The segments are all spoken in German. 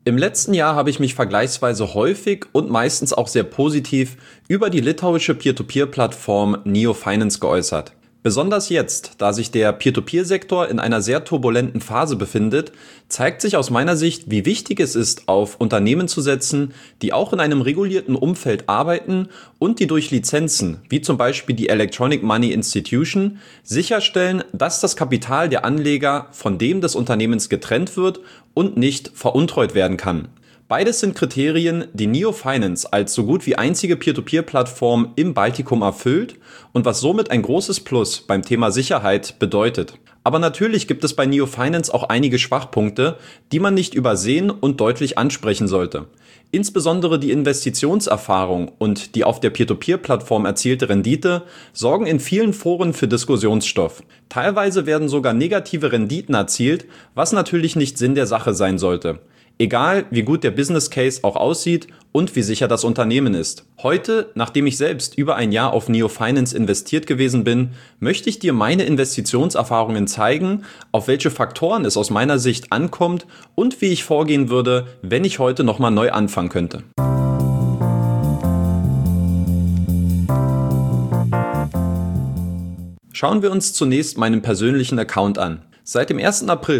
Im letzten Jahr habe ich mich vergleichsweise häufig und meistens auch sehr positiv über die litauische Peer-to-Peer-Plattform Neo Finance geäußert. Besonders jetzt, da sich der Peer-to-Peer-Sektor in einer sehr turbulenten Phase befindet, zeigt sich aus meiner Sicht, wie wichtig es ist, auf Unternehmen zu setzen, die auch in einem regulierten Umfeld arbeiten und die durch Lizenzen, wie zum Beispiel die Electronic Money Institution, sicherstellen, dass das Kapital der Anleger von dem des Unternehmens getrennt wird und nicht veruntreut werden kann. Beides sind Kriterien, die Neo Finance als so gut wie einzige Peer-to-Peer-Plattform im Baltikum erfüllt und was somit ein großes Plus beim Thema Sicherheit bedeutet. Aber natürlich gibt es bei Neo Finance auch einige Schwachpunkte, die man nicht übersehen und deutlich ansprechen sollte. Insbesondere die Investitionserfahrung und die auf der Peer-to-Peer-Plattform erzielte Rendite sorgen in vielen Foren für Diskussionsstoff. Teilweise werden sogar negative Renditen erzielt, was natürlich nicht Sinn der Sache sein sollte. Egal, wie gut der Business Case auch aussieht und wie sicher das Unternehmen ist. Heute, nachdem ich selbst über ein Jahr auf Neo Finance investiert gewesen bin, möchte ich dir meine Investitionserfahrungen zeigen, auf welche Faktoren es aus meiner Sicht ankommt und wie ich vorgehen würde, wenn ich heute nochmal neu anfangen könnte. Schauen wir uns zunächst meinen persönlichen Account an. Seit dem 1. April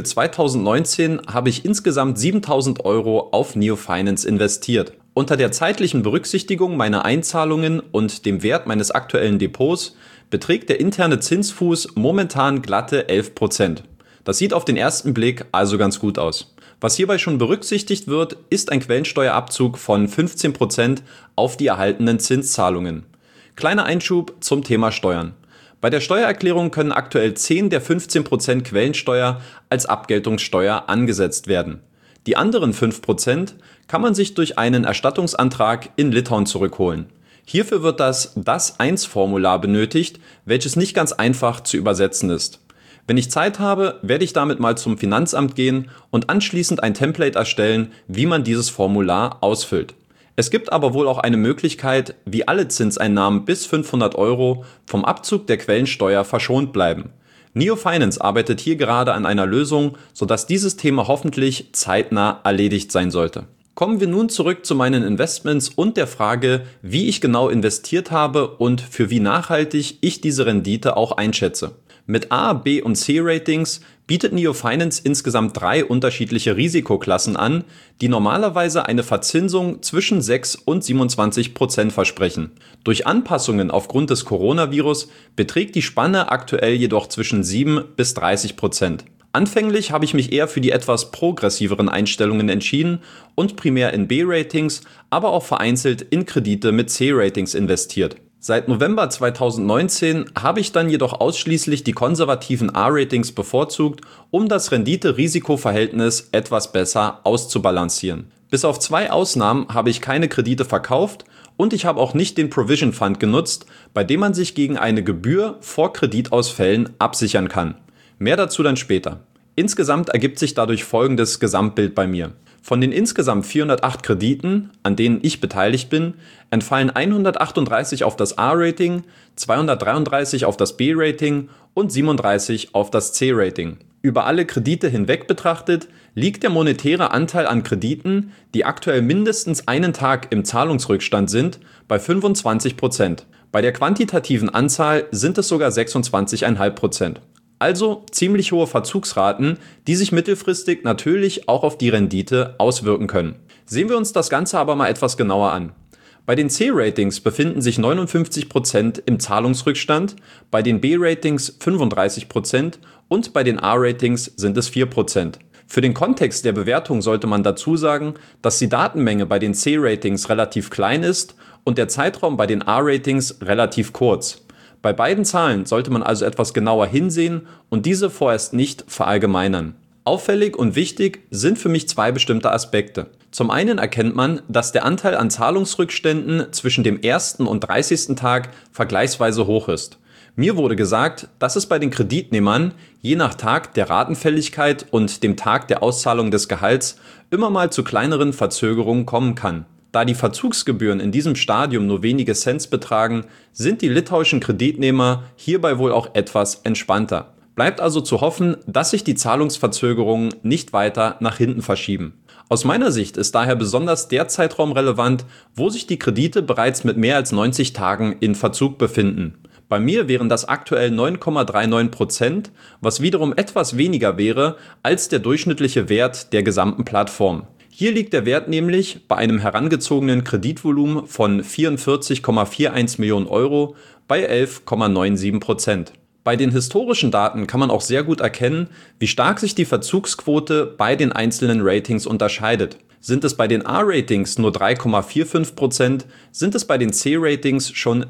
2019 habe ich insgesamt 7.000 € auf Neo Finance investiert. Unter der zeitlichen Berücksichtigung meiner Einzahlungen und dem Wert meines aktuellen Depots beträgt der interne Zinsfuß momentan glatte 11%. Das sieht auf den ersten Blick also ganz gut aus. Was hierbei schon berücksichtigt wird, ist ein Quellensteuerabzug von 15% auf die erhaltenen Zinszahlungen. Kleiner Einschub zum Thema Steuern. Bei der Steuererklärung können aktuell 10 der 15% Quellensteuer als Abgeltungssteuer angesetzt werden. Die anderen 5% kann man sich durch einen Erstattungsantrag in Litauen zurückholen. Hierfür wird das DAS-1-Formular benötigt, welches nicht ganz einfach zu übersetzen ist. Wenn ich Zeit habe, werde ich damit mal zum Finanzamt gehen und anschließend ein Template erstellen, wie man dieses Formular ausfüllt. Es gibt aber wohl auch eine Möglichkeit, wie alle Zinseinnahmen bis 500 € vom Abzug der Quellensteuer verschont bleiben. Neo Finance arbeitet hier gerade an einer Lösung, sodass dieses Thema hoffentlich zeitnah erledigt sein sollte. Kommen wir nun zurück zu meinen Investments und der Frage, wie ich genau investiert habe und für wie nachhaltig ich diese Rendite auch einschätze. Mit A, B und C Ratings bietet Neo Finance insgesamt 3 unterschiedliche Risikoklassen an, die normalerweise eine Verzinsung zwischen 6 und 27% versprechen. Durch Anpassungen aufgrund des Coronavirus beträgt die Spanne aktuell jedoch zwischen 7 bis 30%. Anfänglich habe ich mich eher für die etwas progressiveren Einstellungen entschieden und primär in B-Ratings, aber auch vereinzelt in Kredite mit C-Ratings investiert. Seit November 2019 habe ich dann jedoch ausschließlich die konservativen A-Ratings bevorzugt, um das Rendite-Risiko-Verhältnis etwas besser auszubalancieren. Bis auf 2 Ausnahmen habe ich keine Kredite verkauft und ich habe auch nicht den Provision Fund genutzt, bei dem man sich gegen eine Gebühr vor Kreditausfällen absichern kann. Mehr dazu dann später. Insgesamt ergibt sich dadurch folgendes Gesamtbild bei mir. Von den insgesamt 408 Krediten, an denen ich beteiligt bin, entfallen 138 auf das A-Rating, 233 auf das B-Rating und 37 auf das C-Rating. Über alle Kredite hinweg betrachtet liegt der monetäre Anteil an Krediten, die aktuell mindestens einen Tag im Zahlungsrückstand sind, bei 25%. Bei der quantitativen Anzahl sind es sogar 26,5%. Also ziemlich hohe Verzugsraten, die sich mittelfristig natürlich auch auf die Rendite auswirken können. Sehen wir uns das Ganze aber mal etwas genauer an. Bei den C-Ratings befinden sich 59% im Zahlungsrückstand, bei den B-Ratings 35% und bei den A-Ratings sind es 4%. Für den Kontext der Bewertung sollte man dazu sagen, dass die Datenmenge bei den C-Ratings relativ klein ist und der Zeitraum bei den A-Ratings relativ kurz. Bei beiden Zahlen sollte man also etwas genauer hinsehen und diese vorerst nicht verallgemeinern. Auffällig und wichtig sind für mich 2 bestimmte Aspekte. Zum einen erkennt man, dass der Anteil an Zahlungsrückständen zwischen dem 1. und 30. Tag vergleichsweise hoch ist. Mir wurde gesagt, dass es bei den Kreditnehmern je nach Tag der Ratenfälligkeit und dem Tag der Auszahlung des Gehalts immer mal zu kleineren Verzögerungen kommen kann. Da die Verzugsgebühren in diesem Stadium nur wenige Cents betragen, sind die litauischen Kreditnehmer hierbei wohl auch etwas entspannter. Bleibt also zu hoffen, dass sich die Zahlungsverzögerungen nicht weiter nach hinten verschieben. Aus meiner Sicht ist daher besonders der Zeitraum relevant, wo sich die Kredite bereits mit mehr als 90 Tagen in Verzug befinden. Bei mir wären das aktuell 9,39%, was wiederum etwas weniger wäre als der durchschnittliche Wert der gesamten Plattform. Hier liegt der Wert nämlich bei einem herangezogenen Kreditvolumen von 44,41 Millionen Euro bei 11,97%. Bei den historischen Daten kann man auch sehr gut erkennen, wie stark sich die Verzugsquote bei den einzelnen Ratings unterscheidet. Sind es bei den A-Ratings nur 3,45%, sind es bei den C-Ratings schon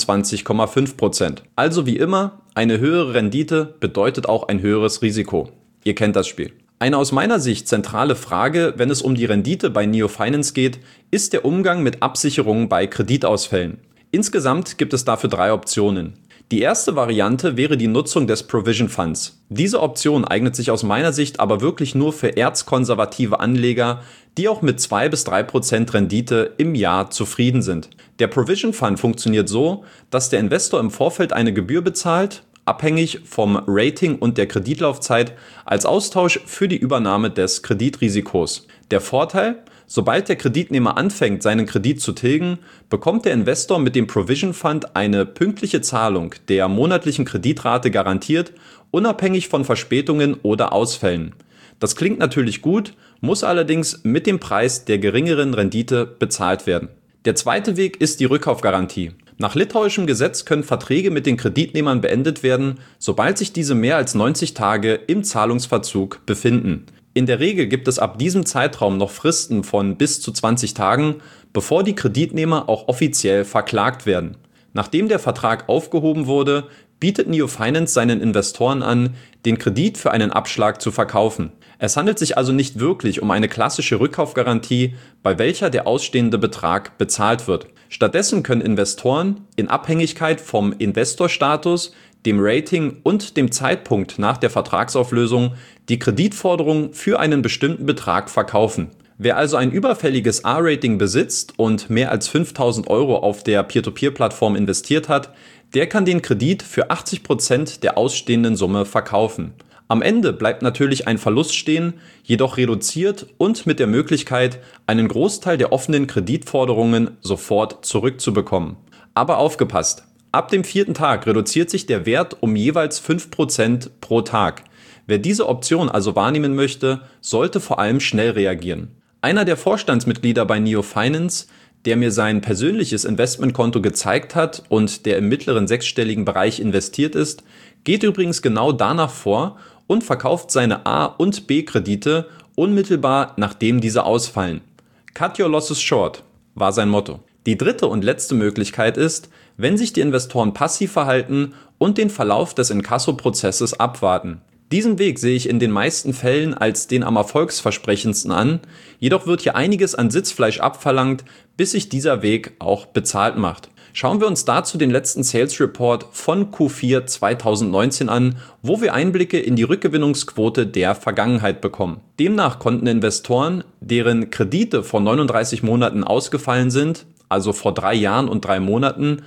22,5%. Also wie immer, eine höhere Rendite bedeutet auch ein höheres Risiko. Ihr kennt das Spiel. Eine aus meiner Sicht zentrale Frage, wenn es um die Rendite bei Neo Finance geht, ist der Umgang mit Absicherungen bei Kreditausfällen. Insgesamt gibt es dafür 3 Optionen. Die erste Variante wäre die Nutzung des Provision Funds. Diese Option eignet sich aus meiner Sicht aber wirklich nur für erzkonservative Anleger, die auch mit 2-3% Rendite im Jahr zufrieden sind. Der Provision Fund funktioniert so, dass der Investor im Vorfeld eine Gebühr bezahlt, abhängig vom Rating und der Kreditlaufzeit, als Austausch für die Übernahme des Kreditrisikos. Der Vorteil: Sobald der Kreditnehmer anfängt, seinen Kredit zu tilgen, bekommt der Investor mit dem Provision Fund eine pünktliche Zahlung der monatlichen Kreditrate garantiert, unabhängig von Verspätungen oder Ausfällen. Das klingt natürlich gut, muss allerdings mit dem Preis der geringeren Rendite bezahlt werden. Der zweite Weg ist die Rückkaufgarantie. Nach litauischem Gesetz können Verträge mit den Kreditnehmern beendet werden, sobald sich diese mehr als 90 Tage im Zahlungsverzug befinden. In der Regel gibt es ab diesem Zeitraum noch Fristen von bis zu 20 Tagen, bevor die Kreditnehmer auch offiziell verklagt werden. Nachdem der Vertrag aufgehoben wurde, bietet Neo Finance seinen Investoren an, den Kredit für einen Abschlag zu verkaufen. Es handelt sich also nicht wirklich um eine klassische Rückkaufgarantie, bei welcher der ausstehende Betrag bezahlt wird. Stattdessen können Investoren in Abhängigkeit vom Investorstatus, dem Rating und dem Zeitpunkt nach der Vertragsauflösung die Kreditforderung für einen bestimmten Betrag verkaufen. Wer also ein überfälliges A-Rating besitzt und mehr als 5.000 Euro auf der Peer-to-Peer-Plattform investiert hat, der kann den Kredit für 80% der ausstehenden Summe verkaufen. Am Ende bleibt natürlich ein Verlust stehen, jedoch reduziert und mit der Möglichkeit, einen Großteil der offenen Kreditforderungen sofort zurückzubekommen. Aber aufgepasst! Ab dem 4. Tag reduziert sich der Wert um jeweils 5% pro Tag. Wer diese Option also wahrnehmen möchte, sollte vor allem schnell reagieren. Einer der Vorstandsmitglieder bei Neo Finance, der mir sein persönliches Investmentkonto gezeigt hat und der im mittleren sechsstelligen Bereich investiert ist, geht übrigens genau danach vor und verkauft seine A- und B-Kredite unmittelbar, nachdem diese ausfallen. Cut your losses short war sein Motto. Die dritte und letzte Möglichkeit ist, wenn sich die Investoren passiv verhalten und den Verlauf des Inkasso-Prozesses abwarten. Diesen Weg sehe ich in den meisten Fällen als den am erfolgsversprechendsten an, jedoch wird hier einiges an Sitzfleisch abverlangt, bis sich dieser Weg auch bezahlt macht. Schauen wir uns dazu den letzten Sales Report von Q4 2019 an, wo wir Einblicke in die Rückgewinnungsquote der Vergangenheit bekommen. Demnach konnten Investoren, deren Kredite vor 39 Monaten ausgefallen sind, also vor 3 Jahren und 3 Monaten,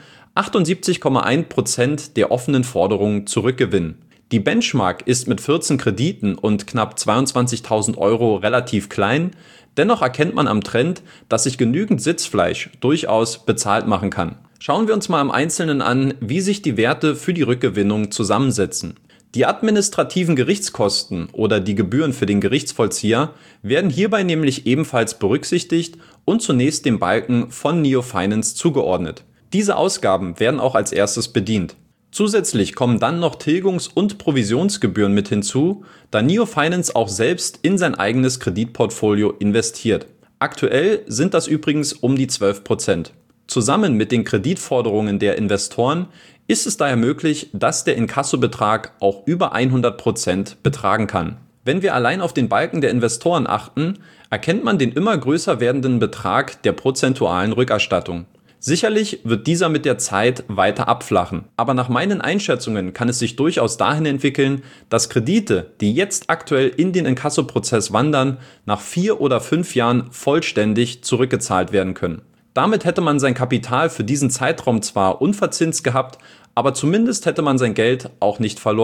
78,1% der offenen Forderungen zurückgewinnen. Die Benchmark ist mit 14 Krediten und knapp 22.000 Euro relativ klein, dennoch erkennt man am Trend, dass sich genügend Sitzfleisch durchaus bezahlt machen kann. Schauen wir uns mal im Einzelnen an, wie sich die Werte für die Rückgewinnung zusammensetzen. Die administrativen Gerichtskosten oder die Gebühren für den Gerichtsvollzieher werden hierbei nämlich ebenfalls berücksichtigt und zunächst dem Balken von Neo Finance zugeordnet. Diese Ausgaben werden auch als erstes bedient. Zusätzlich kommen dann noch Tilgungs- und Provisionsgebühren mit hinzu, da Neo Finance auch selbst in sein eigenes Kreditportfolio investiert. Aktuell sind das übrigens um die 12%. Zusammen mit den Kreditforderungen der Investoren ist es daher möglich, dass der Inkassobetrag auch über 100% betragen kann. Wenn wir allein auf den Balken der Investoren achten, erkennt man den immer größer werdenden Betrag der prozentualen Rückerstattung. Sicherlich wird dieser mit der Zeit weiter abflachen, aber nach meinen Einschätzungen kann es sich durchaus dahin entwickeln, dass Kredite, die jetzt aktuell in den Inkassoprozess wandern, nach 4 oder 5 Jahren vollständig zurückgezahlt werden können. Damit hätte man sein Kapital für diesen Zeitraum zwar unverzinst gehabt, aber zumindest hätte man sein Geld auch nicht verloren.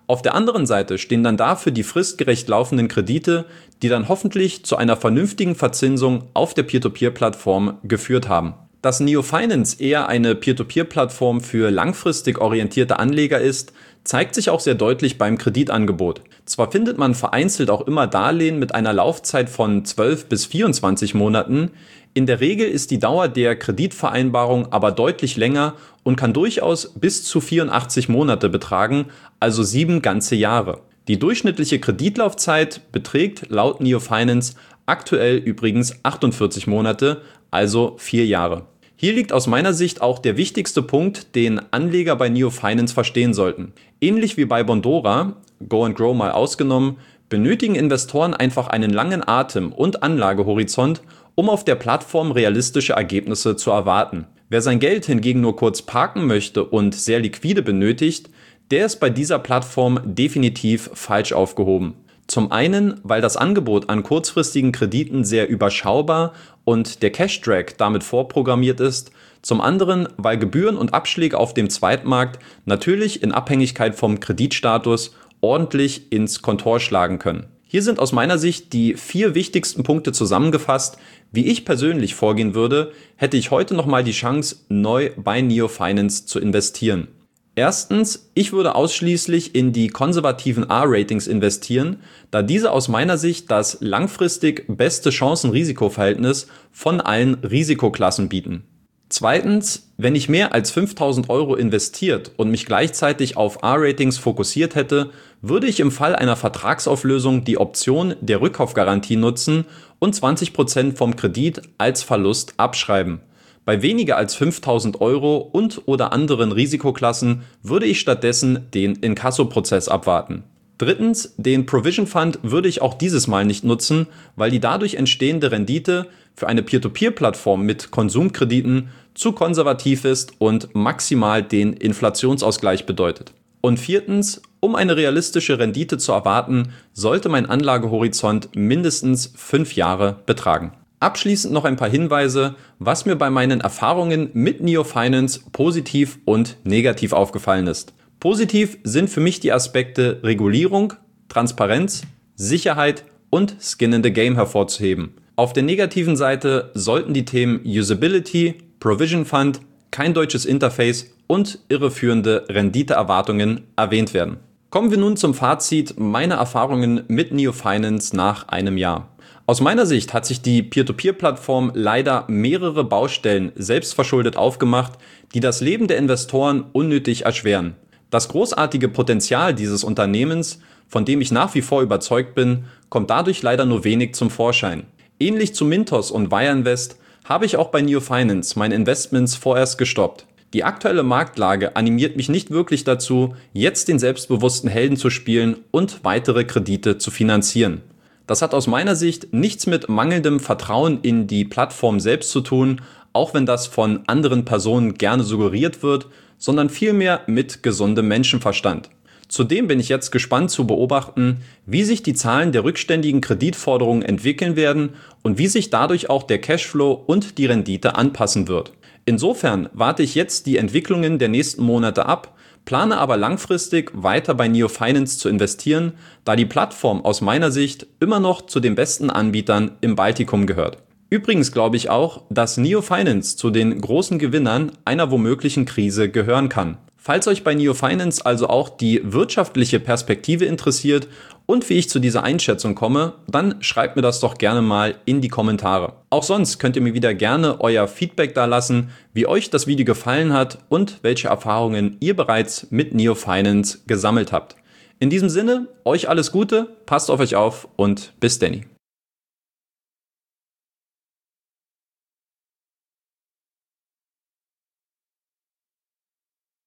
Auf der anderen Seite stehen dann dafür die fristgerecht laufenden Kredite, die dann hoffentlich zu einer vernünftigen Verzinsung auf der Peer-to-Peer-Plattform geführt haben. Dass Neo Finance eher eine Peer-to-Peer-Plattform für langfristig orientierte Anleger ist, zeigt sich auch sehr deutlich beim Kreditangebot. Zwar findet man vereinzelt auch immer Darlehen mit einer Laufzeit von 12 bis 24 Monaten, in der Regel ist die Dauer der Kreditvereinbarung aber deutlich länger und kann durchaus bis zu 84 Monate betragen, also 7 ganze Jahre. Die durchschnittliche Kreditlaufzeit beträgt laut Neo Finance aktuell übrigens 48 Monate, also 4 Jahre. Hier liegt aus meiner Sicht auch der wichtigste Punkt, den Anleger bei Neo Finance verstehen sollten. Ähnlich wie bei Bondora, Go and Grow mal ausgenommen, benötigen Investoren einfach einen langen Atem und Anlagehorizont, um auf der Plattform realistische Ergebnisse zu erwarten. Wer sein Geld hingegen nur kurz parken möchte und sehr liquide benötigt, der ist bei dieser Plattform definitiv falsch aufgehoben. Zum einen, weil das Angebot an kurzfristigen Krediten sehr überschaubar und der Cash-Drag damit vorprogrammiert ist. Zum anderen, weil Gebühren und Abschläge auf dem Zweitmarkt natürlich in Abhängigkeit vom Kreditstatus ordentlich ins Kontor schlagen können. Hier sind aus meiner Sicht die 4 wichtigsten Punkte zusammengefasst, wie ich persönlich vorgehen würde, hätte ich heute nochmal die Chance, neu bei Neo Finance zu investieren. Erstens, ich würde ausschließlich in die konservativen A-Ratings investieren, da diese aus meiner Sicht das langfristig beste Chancen-Risiko-Verhältnis von allen Risikoklassen bieten. Zweitens, wenn ich mehr als 5.000 € investiert und mich gleichzeitig auf A-Ratings fokussiert hätte, würde ich im Fall einer Vertragsauflösung die Option der Rückkaufgarantie nutzen und 20% vom Kredit als Verlust abschreiben. Bei weniger als 5.000 € und oder anderen Risikoklassen würde ich stattdessen den Inkasso-Prozess abwarten. Drittens, den Provision Fund würde ich auch dieses Mal nicht nutzen, weil die dadurch entstehende Rendite für eine Peer-to-Peer-Plattform mit Konsumkrediten zu konservativ ist und maximal den Inflationsausgleich bedeutet. Und viertens, um eine realistische Rendite zu erwarten, sollte mein Anlagehorizont mindestens 5 Jahre betragen. Abschließend noch ein paar Hinweise, was mir bei meinen Erfahrungen mit Neo Finance positiv und negativ aufgefallen ist. Positiv sind für mich die Aspekte Regulierung, Transparenz, Sicherheit und Skin in the Game hervorzuheben. Auf der negativen Seite sollten die Themen Usability, Provision Fund, kein deutsches Interface und irreführende Renditeerwartungen erwähnt werden. Kommen wir nun zum Fazit meiner Erfahrungen mit Neo Finance nach einem Jahr. Aus meiner Sicht hat sich die Peer-to-Peer-Plattform leider mehrere Baustellen selbstverschuldet aufgemacht, die das Leben der Investoren unnötig erschweren. Das großartige Potenzial dieses Unternehmens, von dem ich nach wie vor überzeugt bin, kommt dadurch leider nur wenig zum Vorschein. Ähnlich zu Mintos und Wire Invest habe ich auch bei Neo Finance meine Investments vorerst gestoppt. Die aktuelle Marktlage animiert mich nicht wirklich dazu, jetzt den selbstbewussten Helden zu spielen und weitere Kredite zu finanzieren. Das hat aus meiner Sicht nichts mit mangelndem Vertrauen in die Plattform selbst zu tun, auch wenn das von anderen Personen gerne suggeriert wird, sondern vielmehr mit gesundem Menschenverstand. Zudem bin ich jetzt gespannt zu beobachten, wie sich die Zahlen der rückständigen Kreditforderungen entwickeln werden und wie sich dadurch auch der Cashflow und die Rendite anpassen wird. Insofern warte ich jetzt die Entwicklungen der nächsten Monate ab, plane aber langfristig weiter bei Neo Finance zu investieren, da die Plattform aus meiner Sicht immer noch zu den besten Anbietern im Baltikum gehört. Übrigens glaube ich auch, dass Neo Finance zu den großen Gewinnern einer womöglichen Krise gehören kann. Falls euch bei Neo Finance also auch die wirtschaftliche Perspektive interessiert und wie ich zu dieser Einschätzung komme, dann schreibt mir das doch gerne mal in die Kommentare. Auch sonst könnt ihr mir wieder gerne euer Feedback da lassen, wie euch das Video gefallen hat und welche Erfahrungen ihr bereits mit Neo Finance gesammelt habt. In diesem Sinne, euch alles Gute, passt auf euch auf und bis Denny.